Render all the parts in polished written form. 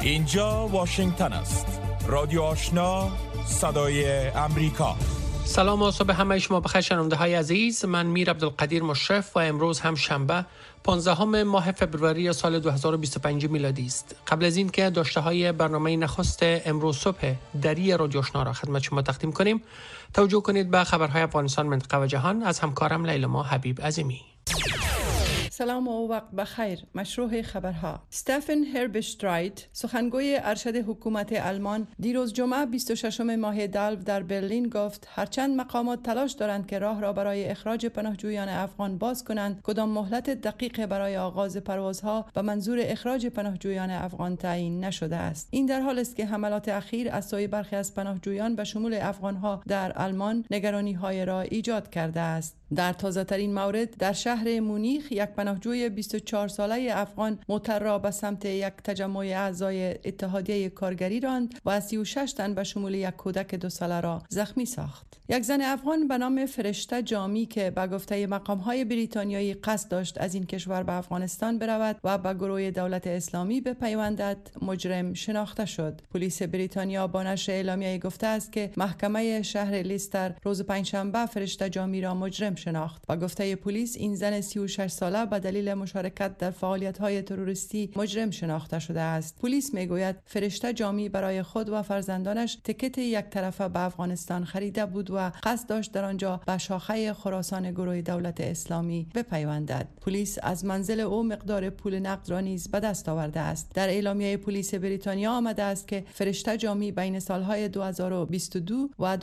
اینجا واشنگتن است. رادیو آشنا، صدای امریکا. سلام و صبح همه شما بخیر شنونده های عزیز. من میر عبدالقدیر مشرف و امروز هم شنبه 15 ماه فبروری سال 2025 میلادی است. قبل از این که داشته های برنامه نخست امروز صبح دری رادیو آشنا را خدمت شما تقدیم کنیم، توجه کنید به خبرهای افغانستان، منطقه و جهان از همکارم لیلا حبیب عظیمی. سلام و وقت بخیر. مشروع خبرها. استفن هربشترایت، سخنگوی ارشد حکومت آلمان، دیروز جمعه 26 ماه دلو در برلین گفت هرچند مقامات تلاش دارند که راه را برای اخراج پناهجویان افغان باز کنند، کدام مهلت دقیق برای آغاز پروازها به منظور اخراج پناهجویان افغان تعیین نشده است. این در حالی است که حملات اخیر از سوی برخی از پناهجویان به شمول افغانها در آلمان نگرانی‌های را ایجاد کرده است. در تازه‌ترین مورد در شهر مونیخ یک پناهجوی 24 ساله افغان موتر را به سمت یک تجمع اعضای اتحادیه کارگری راند و 36 تن به شمول یک کودک 2 ساله را زخمی ساخت. یک زن افغان به نام فرشته جامی که به گفته مقام‌های بریتانیایی قصد داشت از این کشور به افغانستان برود و به گروه دولت اسلامی بپیوندد، مجرم شناخته شد. پلیس بریتانیا با نشر اعلامیه‌ای گفته است که محکمه شهر لیستر روز پنجشنبه فرشته جامی را مجرم شناخت. با گفته پلیس این زن 36 ساله به دلیل مشارکت در فعالیت‌های تروریستی مجرم شناخته شده است. پلیس میگوید فرشته جامی برای خود و فرزندانش تکت یک طرفه به افغانستان خریده بود و قصد داشت در آنجا به شاخه خراسان گروه دولت اسلامی بپیوندد. پلیس از منزل او مقدار پول نقد را نیز به دست آورده است. در اعلامیه پلیس بریتانیا آمده است که فرشته جامی بین سالهای 2022 و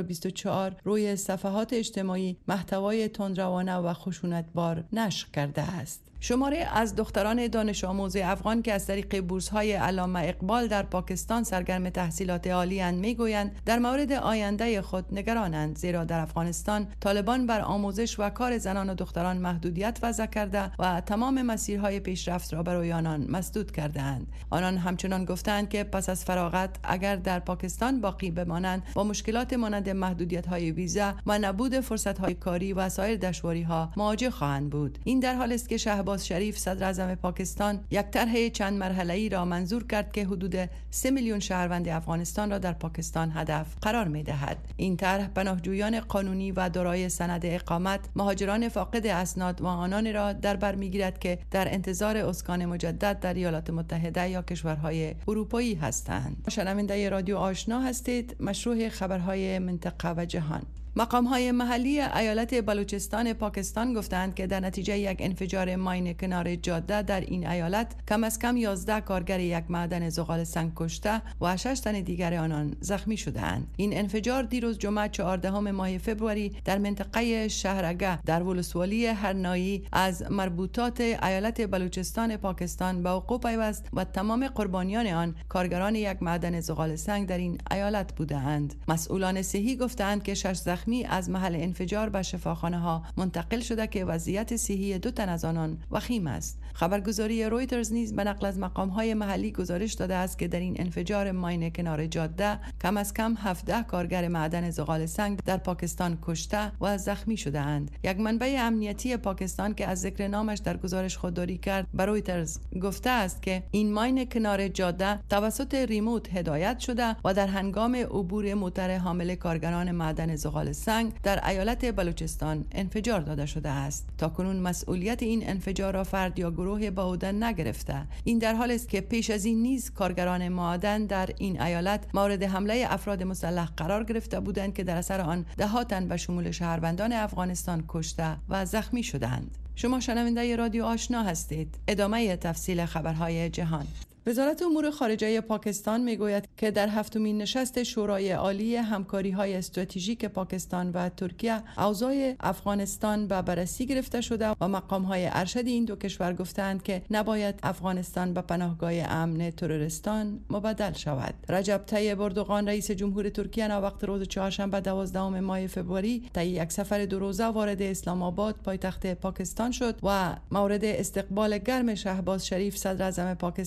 2024 روی صفحات اجتماعی محتوای تندروانه و خشونتبار نشر کرده است. شماری از دختران دانش آموز افغان که از طریق بورس‌های علامه اقبال در پاکستان سرگرم تحصیلات عالی اند میگویند در مورد آینده خود نگرانند، زیرا در افغانستان طالبان بر آموزش و کار زنان و دختران محدودیت وضع کرده و تمام مسیرهای پیشرفت را برای آنان مسدود کرده‌اند. آنان همچنان گفتند که پس از فراغت اگر در پاکستان باقی بمانند با مشکلات مانند محدودیت‌های ویزا و نبود فرصت‌های کاری و سایر دشواری‌ها مواجه خواهند بود. این در حالی است که شهباز شریف صدر اعظم پاکستان یک طرح چند مرحله‌ای را منظور کرد که حدود 3 میلیون شهروند افغانستان را در پاکستان هدف قرار می‌دهد. این طرح پناهجویان قانونی و دارای سند اقامت، مهاجران فاقد اسناد و آنان را در بر می‌گیرد که در انتظار اسکان مجدد در ایالات متحده یا کشورهای اروپایی هستند. شنونده رادیو آشنا هستید. مشروع خبرهای منطقه و جهان. مقام‌های محلی ایالت بلوچستان پاکستان گفتند که در نتیجه یک انفجار ماین کنار جاده در این ایالت کم از کم 11 کارگر یک معدن زغال سنگ کشته و 6 تن دیگر آنان زخمی شدند. این انفجار دیروز جمعه 14 ماه فوریه در منطقه شهرگه در ولسوالی هرنایی از مربوطات ایالت بلوچستان پاکستان به وقوع پیوست و تمام قربانیان آن کارگران یک معدن زغال سنگ در این ایالت بودند. مسئولان صحی گفتند که 6 زخمی از محل انفجار به شفاخانه ها منتقل شده که وضعیت صحی 2 تن از آنان وخیم است. خبرگزاری رویترز نیز به نقل از مقام‌های محلی گزارش داده است که در این انفجار ماین کنار جاده کم از کم 17 کارگر معدن زغال سنگ در پاکستان کشته و زخمی شده اند. یک منبع امنیتی پاکستان که از ذکر نامش در گزارش خودداری کرد به رویترز گفته است که این ماین کنار جاده توسط ریموت هدایت شده و در هنگام عبور موتر حامل کارگران معدن زغال سنگ در ایالت بلوچستان انفجار داده شده است. تاکنون مسئولیت این انفجار را فرد یا گروه به عهده نگرفته. این در حالی است که پیش از این نیز کارگران معدن در این ایالت مورد حمله افراد مسلح قرار گرفته بودند که در اثر آن ده‌ها تن به شمول شهروندان افغانستان کشته و زخمی شدند. شما شنونده رادیو آشنا هستید. ادامه تفصیل خبرهای جهان. وزارت امور خارجه پاکستان میگوید که در هفتمین نشست شورای عالی همکاری‌های استراتژیک پاکستان و ترکیه اوضاع افغانستان به بررسی گرفته شده و مقام‌های ارشد این دو کشور گفتند که نباید افغانستان به پناهگاه امن تروریستان مبدل شود. رجب طیب اردوغان رئیس جمهور ترکیه وقت روز چهارشنبه 12 ماه فوریه طی یک سفر 2 روزه وارد اسلام آباد پایتخت پاکستان شد و مورد استقبال گرم شهباز شریف صدر اعظم پاکستان و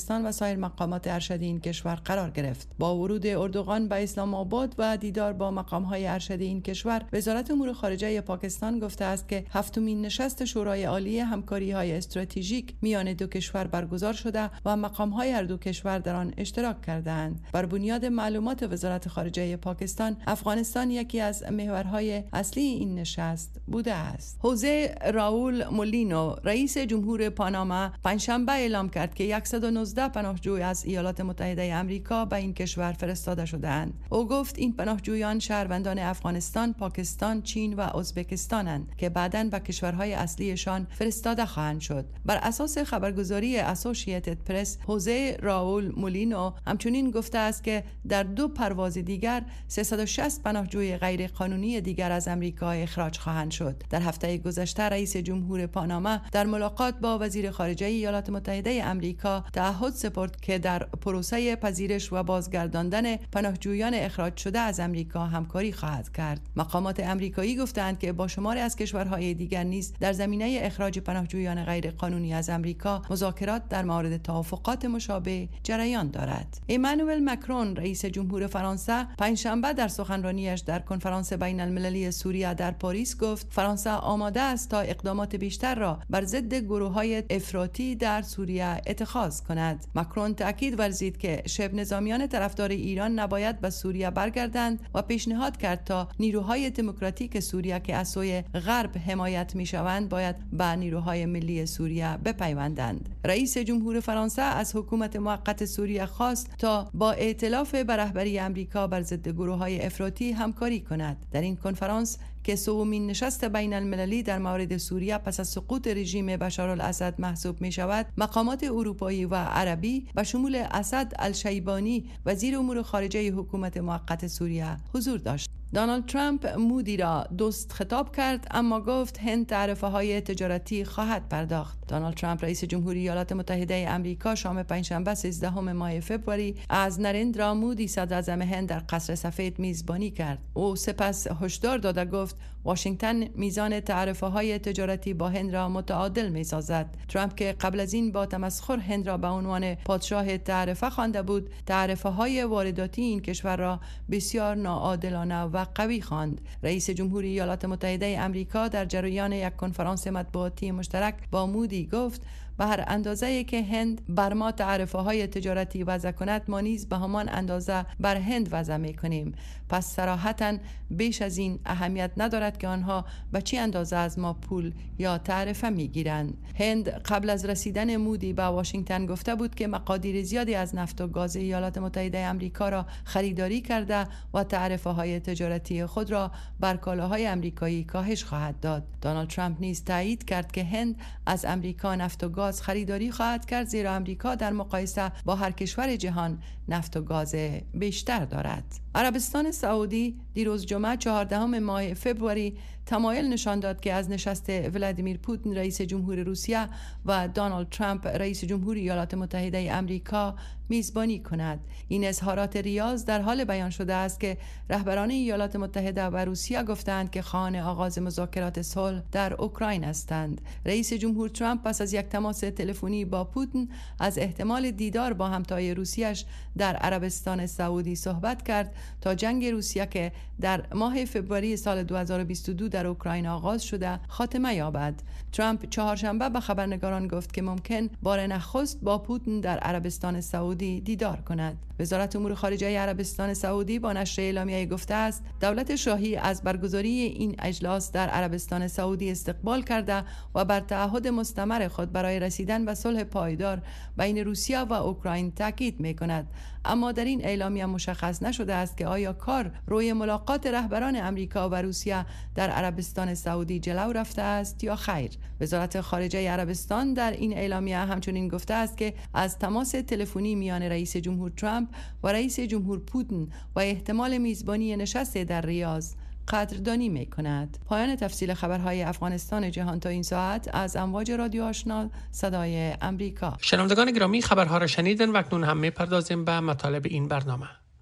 سایر مقامات ارشدی این کشور قرار گرفت. با ورود اردوغان به اسلام آباد و دیدار با مقام‌های ارشدی این کشور، وزارت امور خارجه پاکستان گفته است که هفتمین نشست شورای عالی همکاری‌های استراتژیک میان دو کشور برگزار شده و مقام‌های هر دو کشور در آن اشتراک کردند. بر بنیاد معلومات وزارت خارجه پاکستان، افغانستان یکی از محورهای اصلی این نشست بوده است. خوزه راول مولینو، رئیس جمهور پاناما، پنجشنبه اعلام کرد که 119 پناهجوی از ایالات متحده آمریکا به این کشور فرستاده شده‌اند. او گفت این پناهجویان شهروندان افغانستان، پاکستان، چین و ازبکستانند که بعداً به کشورهای اصلیشان فرستاده خواهند شد. بر اساس خبرگزاری اسوسییتد پرس، خوزه راول مولینو همچنین گفته است که در 2 پرواز دیگر 360 پناهجوی غیر قانونی دیگر از آمریکا اخراج خواهند شد. در هفته گذشته رئیس جمهور پاناما در ملاقات با وزیر خارجه ایالات متحده آمریکا تعهد سپرد که در پروسه پذیرش و بازگرداندن پناهجویان اخراج شده از آمریکا همکاری خواهد کرد. مقامات آمریکایی گفتند که با شماری از کشورهای دیگر نیز در زمینه اخراج پناهجویان غیر قانونی از آمریکا مذاکرات در مورد توافقات مشابه جریان دارد. ایمانوئل ماکرون، رئیس جمهور فرانسه، پنجشنبه در سخنرانیش در کنفرانس بین المللی سوریه در پاریس گفت فرانسه آماده است تا اقدامات بیشتر را بر ضد گروه‌های افراطی در سوریه اتخاذ کند. ماکرون تاکید ورزید که شبه نظامیان طرفدار ایران نباید به سوریه برگردند و پیشنهاد کرد تا نیروهای دموکراتیک سوریه که از سوی غرب حمایت می‌شوند باید به نیروهای ملی سوریه بپیوندند. رئیس جمهور فرانسه از حکومت موقت سوریه خواست تا با ائتلاف به رهبری آمریکا بر ضد گروه‌های افراطی همکاری کند. در این کنفرانس که سومین نشست بین المللی در مورد سوریه پس از سقوط رژیم بشارالاسد محسوب می شود، مقامات اروپایی و عربی به شمول اسد الشیبانی وزیر امور خارجه حکومت موقت سوریه حضور داشت. دونالد ترامپ مودی را دوست خطاب کرد، اما گفت هند تعرفه‌های تجارتی خواهد پرداخت. دونالد ترامپ رئیس جمهوری ایالات متحده آمریکا شام پنجشنبه 13 ماه فوریه از نریندرا مودی صدراعظم هند در قصر سفید میزبانی کرد. او سپس هشدار داده گفت واشنگتن میزان تعرفه‌های تجارتی با هند را متعادل می‌سازد. ترامپ که قبل از این با تمسخر هند را به عنوان پادشاه تعرفه خوانده بود، تعرفه‌های وارداتی این کشور را بسیار ناعادلانه و قوی خواند. رئیس جمهوری ایالات متحده آمریکا در جریان یک کنفرانس مطبوعاتی مشترک با مودی گفت به هر اندازه‌ای که هند بر ما تعرفه‌های تجارتی وضع کند، ما نیز به همان اندازه بر هند وضع می‌کنیم. پس صراحتاً بیش از این اهمیت ندارد که آنها به چه اندازه از ما پول یا تعرفه می‌گیرند. هند قبل از رسیدن مودی به واشنگتن گفته بود که مقادیر زیادی از نفت و گاز ایالات متحده آمریکا را خریداری کرده و تعرفه‌های تجارتی خود را بر کالاهای آمریکایی کاهش خواهد داد. دونالد ترامپ نیز تایید کرد که هند از آمریکا نفت و گاز خریداری خواهد کرد، زیرا آمریکا در مقایسه با هر کشور جهان نفت و گاز بیشتر دارد. عربستان سعودی دیروز جمعه 14 ماه فوریه تمایل نشان داد که از نشست ولادیمیر پوتین رئیس جمهور روسیه و دونالد ترامپ رئیس جمهور ایالات متحده آمریکا میزبانی کند. این اظهارات ریاض در حال بیان شده است که رهبران ایالات متحده و روسیه گفتند که خواهان آغاز مذاکرات صلح در اوکراین هستند. رئیس جمهور ترامپ پس از یک تماس تلفنی با پوتین از احتمال دیدار با همتای روسیه‌اش در عربستان سعودی صحبت کرد تا جنگ روسیه که در ماه فوریه سال 2022 در اوکراین آغاز شده خاتمه یابد. ترامپ چهارشنبه به خبرنگاران گفت که ممکن بار نخست با پوتین در عربستان سعودی دیدار کند. وزارت امور خارجه عربستان سعودی با نشر اعلامیه گفته است دولت شاهی از برگزاری این اجلاس در عربستان سعودی استقبال کرده و بر تعهد مستمر خود برای رسیدن به صلح پایدار بین روسیه و اوکراین تاکید می‌کند. اما در این اعلامیه مشخص نشده است که آیا کار روی ملاقات رهبران امریکا و روسیه در عربستان سعودی جلو رفته است یا خیر. وزارت خارجه عربستان در این اعلامیه همچنین گفته است که از تماس تلفنی میان رئیس جمهور ترامپ و رئیس جمهور پوتین و احتمال میزبانی نشست در ریاض قدردانی می‌کند. پایان تفصیل خبرهای افغانستان جهان تا این ساعت از امواج رادیو آشنا صدای امریکا. شنوندگان گرامی، خبرها را شنیدن و اکنون هم می‌پردازیم به مطالب این برنامه.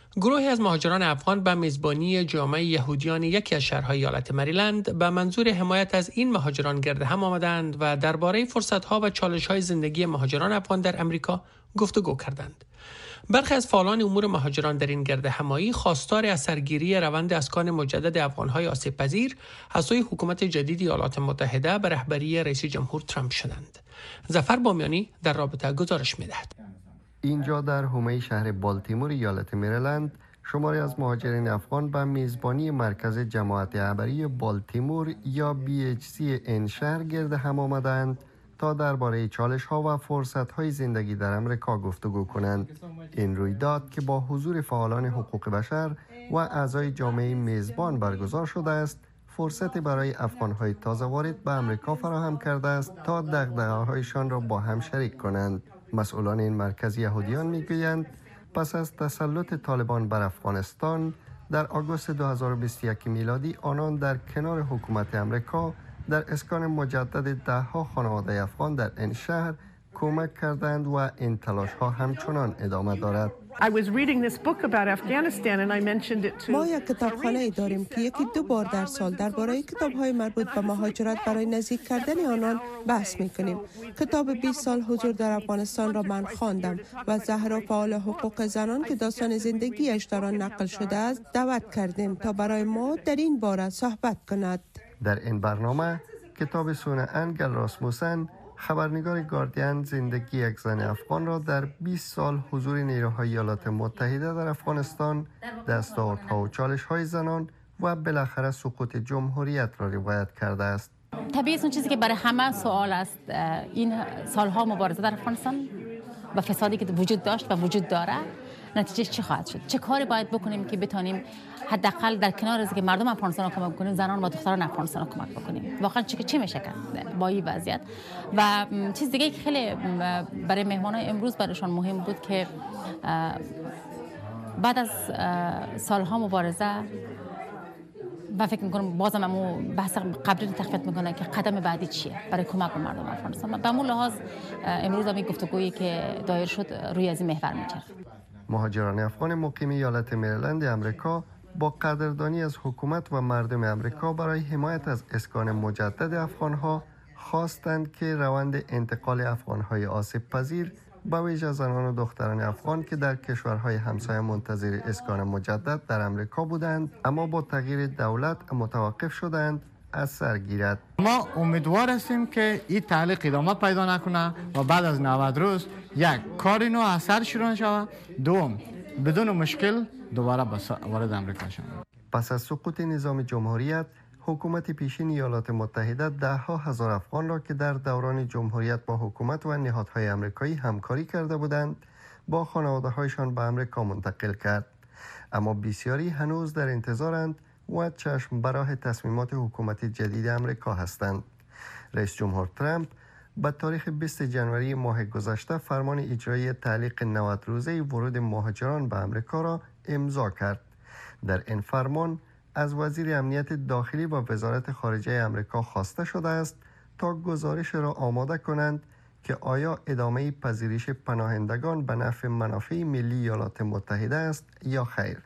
گروهی از مهاجران افغان به میزبانی جامعه یهودیان یکی از شهرهای ایالت مریلند به منظور حمایت از این مهاجران گرد هم آمدند و درباره فرصت‌ها و چالش‌های زندگی مهاجران افغان در امریکا گفتگو کردند. برخی از فعالان امور مهاجران در این گرد همایی خواستار از سرگیری روند اسکان مجدد افغان‌های آسیب‌پذیر از سوی حکومت جدید ایالات متحده به رهبری رئیس جمهور ترامپ شدند. ظفر بامیانی در رابطه گزارش می‌دهد. اینجا در حومه شهر بالتیمور ایالت مریلند شماری از مهاجرین افغان به میزبانی مرکز جماعت عبری بالتیمور یا BHC این شهر گرد هم آمدند تا درباره چالش‌ها و فرصت‌های زندگی در امریکا گفتگو کنند. این رویداد که با حضور فعالان حقوق بشر و اعضای جامعه میزبان برگزار شده است، فرصت برای افغان‌های تازه وارد به امریکا فراهم کرده است تا دغدغه‌هایشان را با هم شریک کنند. مسئولان این مرکز یهودیان میگویند پس از تسلط طالبان بر افغانستان در آگوست 2021 میلادی آنان در کنار حکومت امریکا در اسکان مجدد ده‌ها خانواده افغان در این شهر کمک کردند و این تلاش‌ها همچنان ادامه دارد. ما یک کتابخانه داریم که یکی 2 بار در سال درباره کتاب‌های مربوط به مهاجرت برای نزدیک کردن آنان بحث می‌کنیم. کتاب 20 سال حضور در افغانستان را من خواندم و زهرا فعال حقوق زنان که داستان زندگیش در آن نقل شده است دعوت کردیم تا برای ما در این باره صحبت کند. در این برنامه کتاب سونه انگل راسموسن، خبرنگار گاردین، زندگی یک زن افغان را در 20 سال حضور نیروهای ایالات متحده در افغانستان، دستاوردها و چالش‌های زنان و بالاخره سقوط جمهوریت را روایت کرده است. طبیعی اون چیزی که برای همه سوال است، این سالها مبارزه در افغانستان و فسادی که وجود داشت و وجود داره، نتیجه چی خواهد شد؟ چه کاری باید بکنیم که بتونیم حداقل در کنار از که مردم افغانستان رو کمک کنیم، زنان و دختران افغانستان رو کمک بکنیم؟ واقعا چی میشه کرد با این وضعیت؟ و چیز دیگه که خیلی برای مهمانای امروز برایشان مهم بود که بعد از سالها مبارزه و فکر می‌کنم بازم همون بحث قبلی تقویت می‌کنه که قدم بعدی چیه برای کمک به مردم افغانستان. به همون لحاظ امروز هم گفتگویی که دایر شد روی از این محور می‌چرخه. مهاجران افغان مقیم ایالت مریلند آمریکا با قدردانی از حکومت و مردم آمریکا برای حمایت از اسکان مجدد افغان‌ها خواستند که روند انتقال افغان‌های آسیب‌پذیر به ویژه زنان و دختران افغان که در کشورهای همسایه منتظر اسکان مجدد در امریکا بودند اما با تغییر دولت متوقف شدند از سر گیرد. ما امیدوار هستیم که این تعلیق ادامه پیدا نکنه و بعد از 90 روز یک کار نو اثر شروع شود، دوم بدون مشکل دوباره وارد امریکا شود. پس از سقوط نظام جمهوریت، حکومت پیشین ایالات متحده ده‌ها هزار افغان را که در دوران جمهوریت با حکومت و نهادهای آمریکایی همکاری کرده بودند با خانواده‌هایشان به آمریکا منتقل کرد. اما بسیاری هنوز در انتظارند و چشم به راه تصمیمات حکومت جدید آمریکا هستند. رئیس جمهور ترامپ به تاریخ 20 جنوری ماه گذشته فرمان اجرایی تعلیق 90 روزه ورود مهاجران به آمریکا را امضا کرد. در این فرمان از وزیر امنیت داخلی و وزارت خارجه آمریکا خواسته شده است تا گزارش را آماده کنند که آیا ادامه پذیرش پناهندگان به نفع منافع ملی ایالات متحده است یا خیر.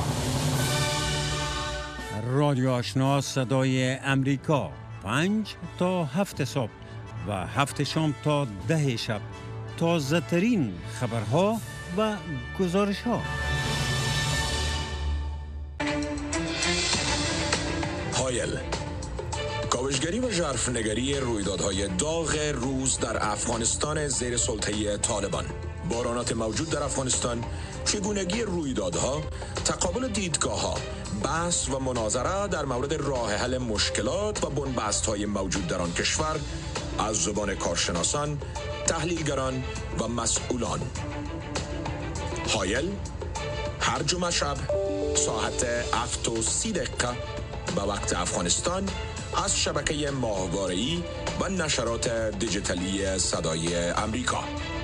رادیو آشنا صدای امریکا 5 تا 7 صبح و 7 شام تا 10 شب، تازه ترین خبرها و گزارش ها. هایل، کاوشگری و ژرفنگری رویدادهای داغ روز در افغانستان زیر سلطه طالبان، بحرانات موجود در افغانستان، چگونگی رویدادها، تقابل دیدگاه‌ها، بحث و مناظره در مورد راه حل مشکلات و بنبست‌های موجود در آن کشور از زبان کارشناسان، تحلیلگران و مسئولان. هایل هر جمعه شب ساعت 7:30 به وقت افغانستان از شبکه ماهواره‌ای و نشرات دیجیتالی صدای امریکا.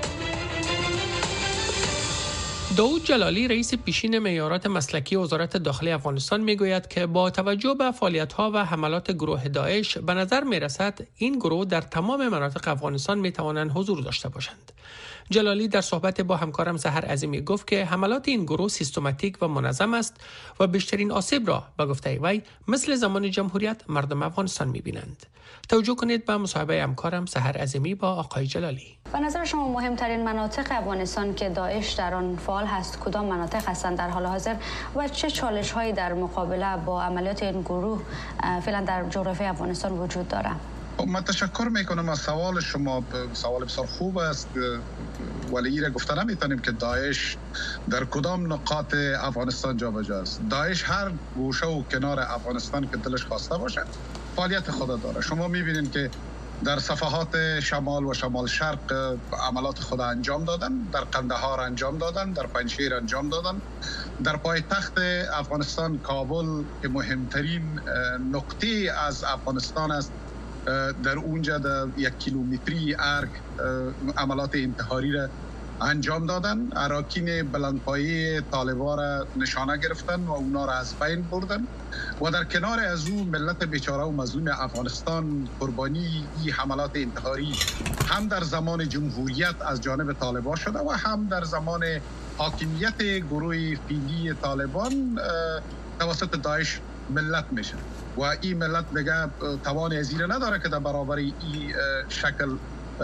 داود جلالی رئیس پیشین معیارات مسلکی وزارت داخلی افغانستان میگوید که با توجه به فعالیت‌ها و حملات گروه داعش به نظر می‌رسد این گروه در تمام مناطق افغانستان می‌توانند حضور داشته باشند. جلالی در صحبت با همکارم سحر عظیمی گفت که حملات این گروه سیستماتیک و منظم است و بیشترین آسیب را به گفته وی مثل زمان جمهوریت مردم افغانستان می‌بینند. توجه کنید به مصاحبه همکارم سحر عظیمی با آقای جلالی. به نظر شما مهمترین مناطق افغانستان که داعش در آن فعال هست کدام مناطق هستند در حال حاضر و چه چالش‌هایی در مقابله با عملیات این گروه فعلا در جغرافیای افغانستان وجود دارد؟ من تشکر میکنم از سوال شما. سوال بسیار خوب است، ولی ایره گفته نمیتونیم که داعش در کدام نقاط افغانستان جابجا است. داعش هر گوشه و کنار افغانستان که دلش خواسته باشه فعالیت خود داره. شما میبینید که در صفحات شمال و شمال شرق عملات خود انجام دادن، در قندهار انجام دادن، در پنجشیر انجام دادن، در پایتخت افغانستان کابل که مهمترین نقطه از افغانستان است، در اونجا در 1 کیلومتری ارگ عملات انتحاری را انجام دادن. اراکین بلندپایه طالبان را نشانه گرفتن و اونا را از بین بردن و در کنار از او ملت بیچاره و مظلوم افغانستان قربانی این حملات انتحاری هم در زمان جمهوریت از جانب طالبان شده و هم در زمان حاکمیت گروه فیلی طالبان توسط داعش ملت میشه و این ملت دیگه توان ازیره نداره که در برابر این شکل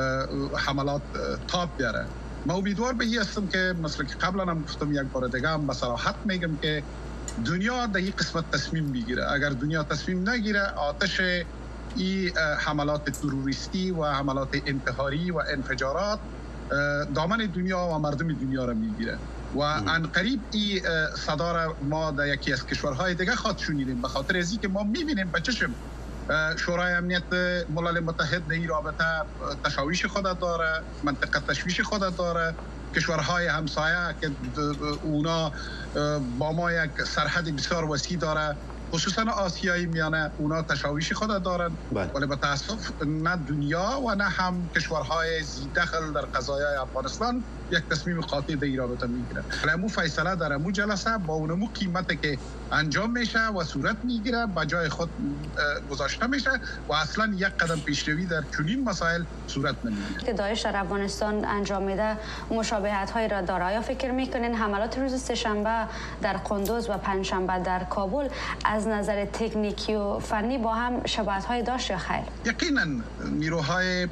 حملات تاب بیاره. ما امیدوار به این هستم که مثل که قبلا هم گفتم یک بار دیگه هم به صراحت میگم که دنیا در این قسمت تصمیم میگیره. اگر دنیا تصمیم نگیره آتش این حملات تروریستی و حملات انتحاری و انفجارات دامن دنیا و مردم دنیا را میگیره و عنقریب این صدا را ما در یکی از کشورهای دیگه خواهد شنیدیم، به خاطر ازی که ما میبینیم به چشم شورای امنیت ملل متحد در این رابطه تشویش خود داره، منطقه تشویش خود داره. کشورهای همسایه که اونا با ما یک سرحد بسیار وسیع داره، خصوصا آسیایی میانه، اونا تشویش خود دارن، ولی به تاسف نه دنیا و نه هم کشورهای زی دخل در قضایای افغانستان یک تصمیم قاطع در این رابطه میگیره. امو فیصله در امو جلسه با اونمو قیمتی که انجام میشه و صورت میگیره به جای خود گذاشته میشه و اصلا یک قدم پیشروی در چنین مسائل صورت نمیگیره. که داعش در افغانستان انجام میده مشابهت هایی را داره. آیا فکر میکنین حملات روز سه‌شنبه در قندوز و پنجشنبه در کابل از نظر تکنیکی و فنی با هم شباهت های داشت یا خیر؟ یقینا نیروهای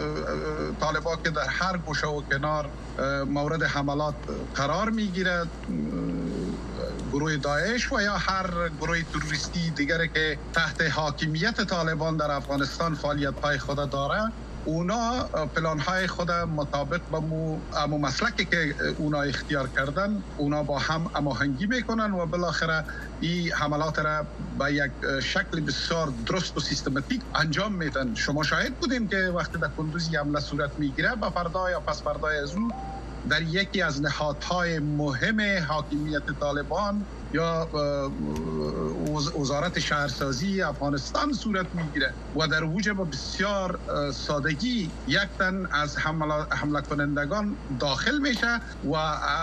طالبان که در هر گوشه و کنار مورد حملات قرار میگیرد، گروه داعش و یا هر گروه تروریستی دیگری که تحت حاکمیت طالبان در افغانستان فعالیت های خود داره، اونا پلان های خود مطابق با امو مسلکی که اونا اختیار کردن اونا با هم هماهنگی میکنن و بالاخره این حملات را به یک شکل بسیار درست و سیستماتیک انجام میدن. شما شاهد بودین که وقتی در کندوزی حمله صورت میگیره به فردا یا پس فردای از اون در یکی از نهادهای مهم حاکمیت طالبان یا وزارت شهرسازی افغانستان صورت میگیره و در اوج با بسیار سادگی یک تن از حمله کنندگان داخل میشه و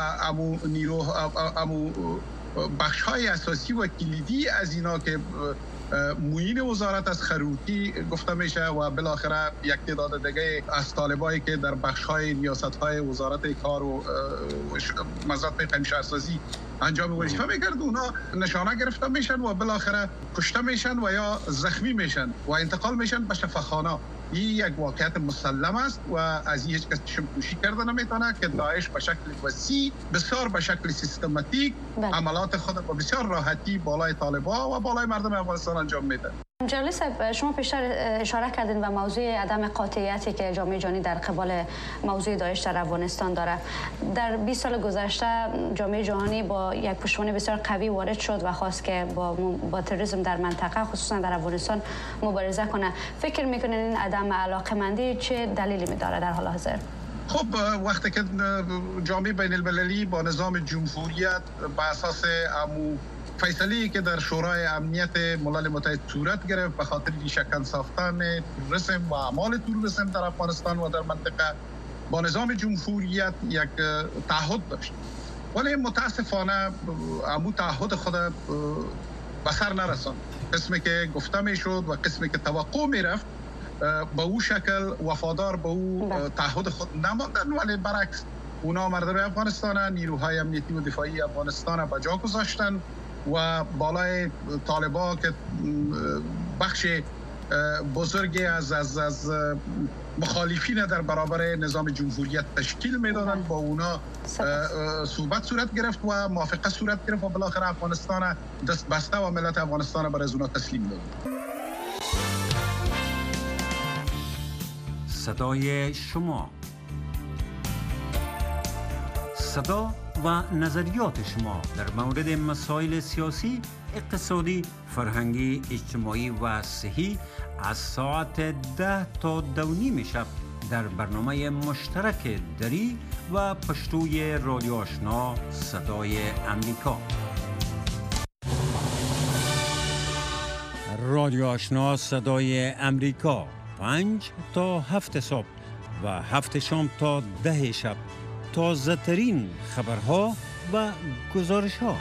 امو بخش های اساسی و کلیدی از اینا که معین وزارت از خروتی گفته میشه و بالاخره یک تعداد دیگه از طالبایی که در بخش‌های ریاست‌های وزارت کار و وزارت شهرسازی انجام وظیفه می‌کرد، اونا نشانه گرفته میشن و بالاخره کشته میشن و یا زخمی میشن و انتقال میشن به شفاخانه. این یک واقعیت مسلم است و از هیچ کس چشم پوشی کرده نمیتونه که داعش به شکل وسیع بسیار به شکل سیستماتیک عملات خود با بسیار راحتی بالای طالبان و بالای مردم افغانستان انجام میده. جلالی صاحب، شما پیشتر اشاره کردین به موضوع عدم قاطعیتی که جامعه جهانی در قبال موضوع داعش در افغانستان داره. در 20 سال گذشته جامعه جهانی با یک پشتوانه بسیار قوی وارد شد و خواست که با تروریسم در منطقه خصوصا در افغانستان مبارزه کنه. فکر میکنین این عدم علاقه‌مندی چه دلیلی می‌داره در حال حاضر؟ خب وقتی که جامعه بین المللی با نظام جمهوریت به اساس فیصله‌ای که در شورای امنیت ملل متحد صورت گرفت به خاطر شکن ساختن تروریسم و اعمال تروریسم در افغانستان و در منطقه با نظام جمهوریت یک تعهد داشت، ولی متاسفانه امو تعهد خود به سر نرساند. قسمی که گفته میشد و قسمی که توقع میرفت به او شکل وفادار به او تعهد خود نماندن، ولی برعکس اونا مردم افغانستان، نیروهای امنیتی و دفاعی افغانستان به جا گذاشتن و بالای طالبان که بخش بزرگی از مخالفین در برابر نظام جمهوریت تشکیل میدادن، با اونا صحبت صورت گرفت و موافقه صورت گرفت و بالاخره افغانستان دست بسته و ملت افغانستان برای از اونا تسلیم داد. صدای شما، صدا و نظریات شما در مورد مسائل سیاسی، اقتصادی، فرهنگی، اجتماعی و صحی از ساعت 10 تا 2:30 شب در برنامه مشترک دری و پشتوی رادیو آشنا صدای امریکا. رادیو آشنا صدای امریکا 5 تا 7 صبح و 7 شام تا 10 شب تازه ترین خبرها و گزارش ها.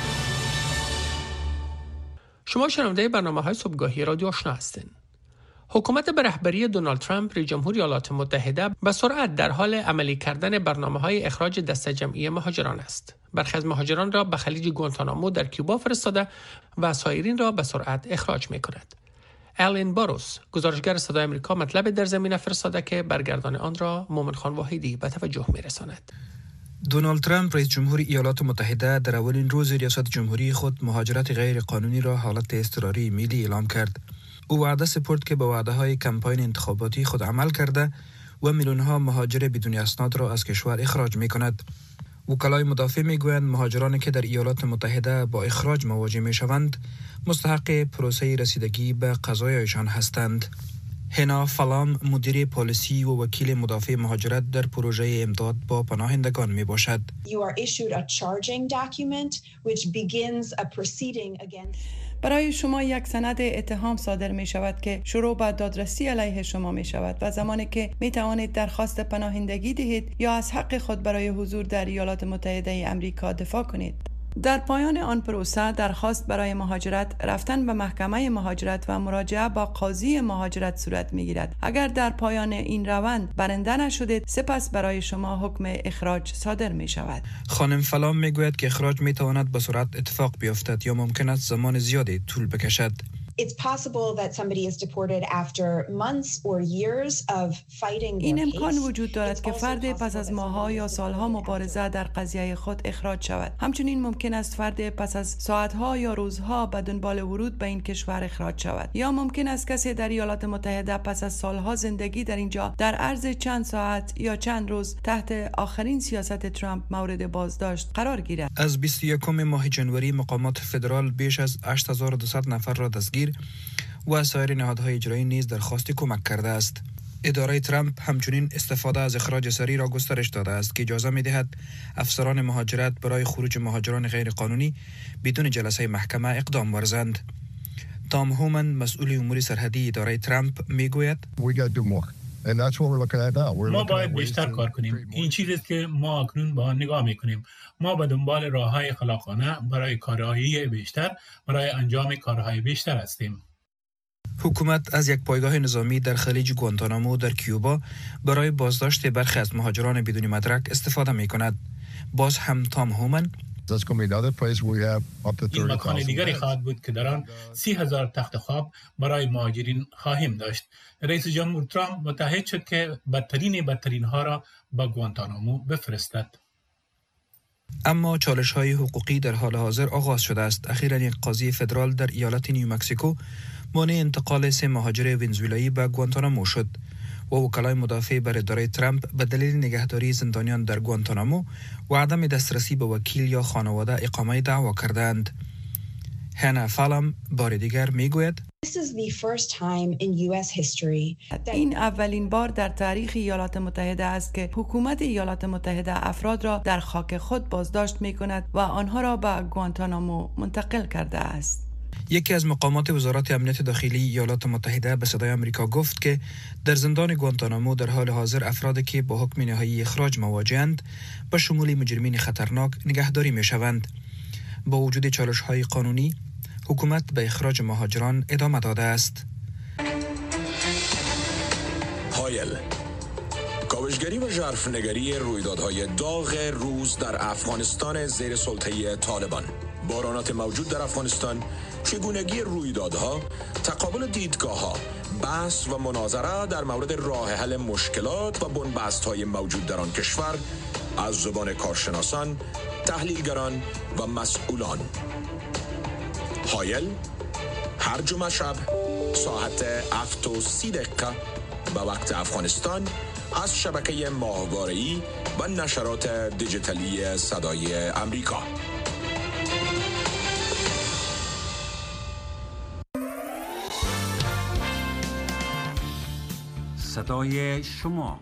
شما شنونده برنامه‌های صبحگاهی رادیو آشنا هستین. حکومت به رهبری دونالد ترامپ رئیس جمهور ایالات متحده به سرعت در حال عملی کردن برنامه‌های اخراج دسته جمعی مهاجران است. برخی از مهاجران را به خلیج گوانتانامو در کوبا فرستاده و سایرین را به سرعت اخراج می‌کند. الین باروس، گزارشگر صدای آمریکا، مطلب در زمینه فرستاده که برگردان آن را مومن خان واحدی به توجه می‌رساند. دونالد ترامپ رئیس جمهور ایالات متحده در اولین روز ریاست جمهوری خود مهاجرت غیر قانونی را حالت اضطراری ملی اعلام کرد. او وعده سپرد که به وعده‌های کمپاین انتخاباتی خود عمل کرده و میلیون‌ها مهاجر بدون اسناد را از کشور اخراج می‌کند. وکلای مدافع می‌گویند مهاجرانی که در ایالات متحده با اخراج مواجه می‌شوند مستحق پروسه رسیدگی به قضایشان هستند. هنا فلام مدیر پالیسی و وکیل مدافع مهاجرت در پروژه امداد با پناهندگان می باشد. برای شما یک سند اتهام صادر می شود که شروع به دادرسی علیه شما می شود و زمانی که می توانید درخواست پناهندگی دهید یا از حق خود برای حضور در ایالات متحده آمریکا دفاع کنید. در پایان آن پروسه درخواست برای مهاجرت، رفتن به محکمه مهاجرت و مراجعه با قاضی مهاجرت صورت می‌گیرد. اگر در پایان این روند برنده نشدید، سپس برای شما حکم اخراج صادر می‌شود. خانم فلام می‌گوید که اخراج می‌تواند به سرعت اتفاق بیفتد یا ممکن است زمان زیادی طول بکشد. این امکان وجود دارد که فرد پس از ماه‌ها یا سالها مبارزه در قضیه خود اخراج شود. همچنین ممکن است فرد پس از ساعت‌ها یا روزها به دنبال ورود به این کشور اخراج شود. یا ممکن است کسی در ایالات متحده پس از سالها زندگی در اینجا در عرض چند ساعت یا چند روز تحت آخرین سیاست ترامپ مورد بازداشت قرار گیرد. از 21 ماه جنوری مقامات فدرال بیش از 8200 نفر را دستگیر و سایر نهادهای اجرایی نیز درخواست کمک کرده است. اداره ترامپ همچنین استفاده از اخراج سریع را گسترش داده است که اجازه می‌دهد افسران مهاجرت برای خروج مهاجران غیر قانونی بدون جلسه محکمه اقدام ورزند. تام هومن، مسئول امور سرحدی اداره ترامپ، میگوید ما باید بیشتر کار کنیم. این چیزی است که ما اکنون با آن نگاه می‌کنیم. ما به دنبال راه‌های خلاقانه برای کارایی بیشتر، برای انجام کارهای بیشتر هستیم. حکومت از یک پایگاه نظامی در خلیج گوانتانامو در کوبا برای بازداشت برخی از مهاجران بدون مدرک استفاده می‌کند. باز هم تام هومن، این مکان دیگری خواهد بود که در آن 30,000 تخت خواب برای مهاجرین خواهیم داشت. رئیس جمهور ترامپ متحد شد که بدترین ها را به گوانتانامو بفرستد. اما چالش‌های حقوقی در حال حاضر آغاز شده است. اخیراً یک قاضی فدرال در ایالت نیومکسیکو مانع انتقال 3 مهاجر ونزوئلایی به گوانتانامو شد و وکلای مدافع بر اداره ترامپ به دلیل نگهداری زندانیان در گوانتانامو و عدم دسترسی به وکیل یا خانواده اقامه دعوا کردند. هنا فلام بار دیگر میگوید این اولین بار در تاریخ ایالات متحده است که حکومت ایالات متحده افراد را در خاک خود بازداشت می کند و آنها را به گوانتانامو منتقل کرده است. یکی از مقامات وزارت امنیت داخلی ایالات متحده به صدای آمریکا گفت که در زندان گوانتانامو در حال حاضر افرادی که با حکم نهایی اخراج مواجه‌اند به شمول مجرمین خطرناک نگهداری می‌شوند. با وجود چالش‌های قانونی، حکومت به اخراج مهاجران ادامه داده است. هایل. کاوشگری و ژرفنگری رویدادهای داغ روز در افغانستان زیر سلطه طالبان. بحرانات موجود در افغانستان، چگونگی رویدادها، تقابل دیدگاه‌ها، بحث و مناظره در مورد راه حل مشکلات و بنبست‌های موجود در آن کشور از زبان کارشناسان، تحلیلگران و مسئولان. هایل هر جمعه شب ساعت 7:30 به وقت افغانستان از شبکه ماهواره‌ای و نشرات دیجیتالی صدای امریکا. صدای شما،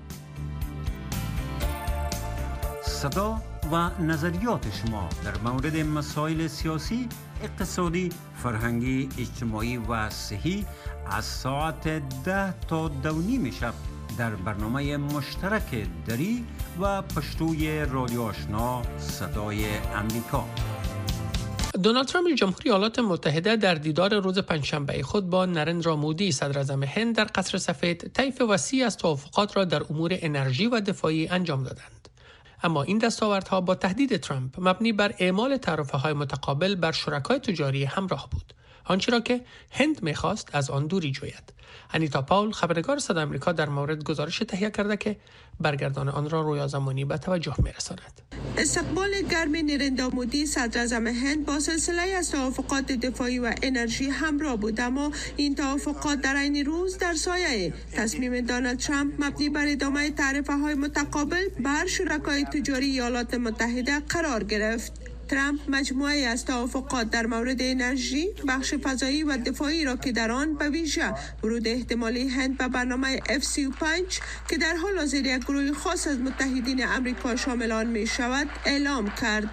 صدا و نظریات شما در مورد مسائل سیاسی، اقتصادی، فرهنگی، اجتماعی و صحی از ساعت 10 تا 2:30 شب در برنامه مشترک دری و پشتوی رادیو آشنا صدای امریکا. دونالد ترامپ جمهوری ایالات متحده در دیدار روز پنجشنبه خود با نرندرا مودی صدر اعظم هند در قصر سفید طیف وسیعی از توافقات را در امور انرژی و دفاعی انجام دادند. اما این دستاوردها با تهدید ترامپ مبنی بر اعمال تعرفه‌های متقابل بر شرکای تجاری همراه بود، آنچه را که هند می‌خواست از آن دوری جوید. انیتا پاول خبرنگار صدای آمریکا در مورد گزارش تهیه کرده که برگردان آن را رویا زمانی به توجه می‌رساند. استقبال گرم نرندرا مودی صدر اعظم هند با سلسله از توافقات دفاعی و انرژی همراه بود، اما این توافقات در عین روز در سایه تصمیم دونالد ترامپ مبنی بر ادامه تعرفه‌های متقابل بر شرکای تجاری ایالات متحده قرار گرفت. ترامپ مجموعه از توافقات در مورد انرژی، بخش فضایی و دفاعی را که در آن به ویژه ورود احتمالی هند به برنامه F-35 که در حال حاضر یک گروه خاص از متحدین امریکا شامل آن می شود اعلام کرد.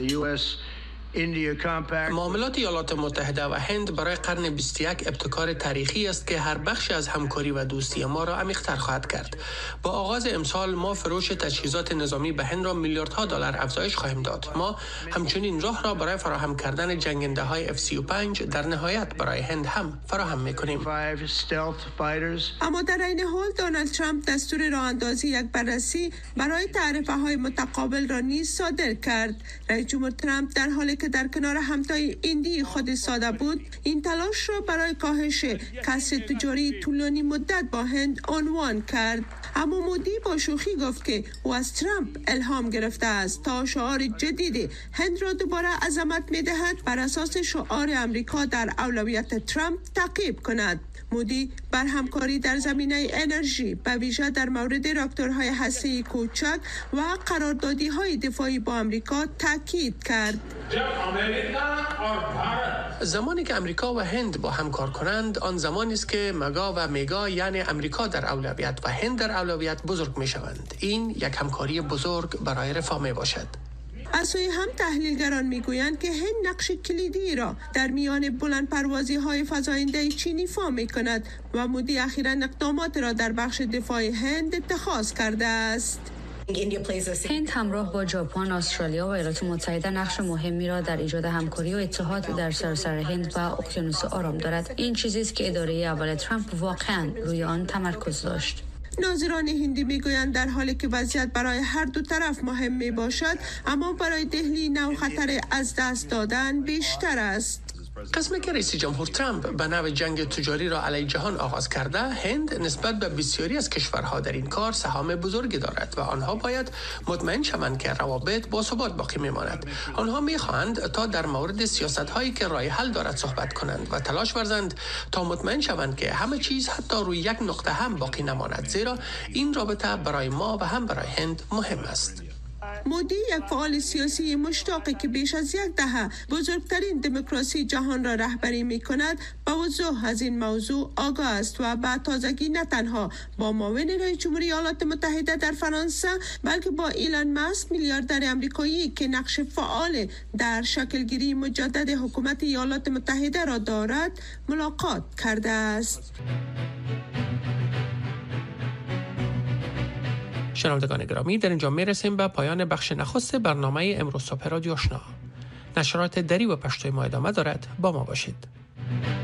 معاملات ایالات متحده و هند برای قرن 21 ابتکار تاریخی است که هر بخشی از همکاری و دوستی ما را عمیق‌تر خواهد کرد. با آغاز امسال ما فروش تجهیزات نظامی به هند را میلیاردها دلار افزایش خواهیم داد. ما همچنین راه را برای فراهم کردن جنگنده‌های F-35 در نهایت برای هند هم فراهم می‌کنیم. اما در این حال دونالد ترامپ دستور راه‌اندازی یک بررسی برای تعرفه‌های متقابل را نیز صادر کرد. رئیس جمهور ترامپ در حالی که در کنار همتای ایندی خود ایستاده بود، این تلاش را برای کاهش کسر تجاری طولانی مدت با هند عنوان کرد. اما مودی با شوخی گفت که او از ترامپ الهام گرفته است تا شعار جدید هند را دوباره عظمت می‌دهد بر اساس شعار امریکا در اولویت ترامپ تعقیب کند. مودی بر همکاری در زمینه انرژی به ویژه در مورد راکتورهای هسته‌ای کوچک و قراردادی‌های دفاعی با امریکا تاکید کرد. زمانی که امریکا و هند با هم کار کنند، آن زمانی است که مگا و میگا یعنی امریکا در اولویت و هند در اولویت بزرگ می شوند. این یک همکاری بزرگ برای رفاه می باشد. از سوی هم تحلیلگران میگویند که هند نقش کلیدی را در میان بلند پروازی های فزاینده چین ایفا می کند و مودی اخیراً اقدامات را در بخش دفاع هند اتخاذ کرده است. هند همراه با ژاپن، استرالیا و ایالات متحده نقش مهمی را در ایجاد همکاری و اتحاد در سراسر هند و اقیانوس آرام دارد. این چیزی است که اداره اول ترامپ واقعاً روی آن تمرکز داشت. ناظران هندی میگویند در حالی که وضعیت برای هر دو طرف مهم می باشد، اما برای دهلی نوع خطر از دست دادن بیشتر است. قسمی که رئیس جمهور ترامپ به نوع جنگ تجاری را علیه جهان آغاز کرده، هند نسبت به بسیاری از کشورها در این کار سهام بزرگی دارد و آنها باید مطمئن شوند که روابط با ثبات باقی میماند. آنها میخواهند تا در مورد سیاست‌هایی که راه حل دارد صحبت کنند و تلاش ورزند تا مطمئن شوند که همه چیز حتی روی یک نقطه هم باقی نماند، زیرا این رابطه برای ما و هم برای هند مهم است. مودی یک فعال سیاسی مشتاقی که بیش از یک دهه بزرگترین دموکراسی جهان را رهبری می کند به وضوح از این موضوع آگاه است و به تازگی نه تنها با معاون رئیس جمهور ایالات متحده در فرانسه بلکه با ایلان ماسک میلیاردر آمریکایی که نقش فعال در شکلگیری مجدد حکومت ایالات متحده را دارد ملاقات کرده است. شنوندگان گرامی، در اینجا میرسیم به پایان بخش نخست برنامه امروز صبح رادیو آشنا. نشرات دری و پشتوی ما ادامه دارد، با ما باشید.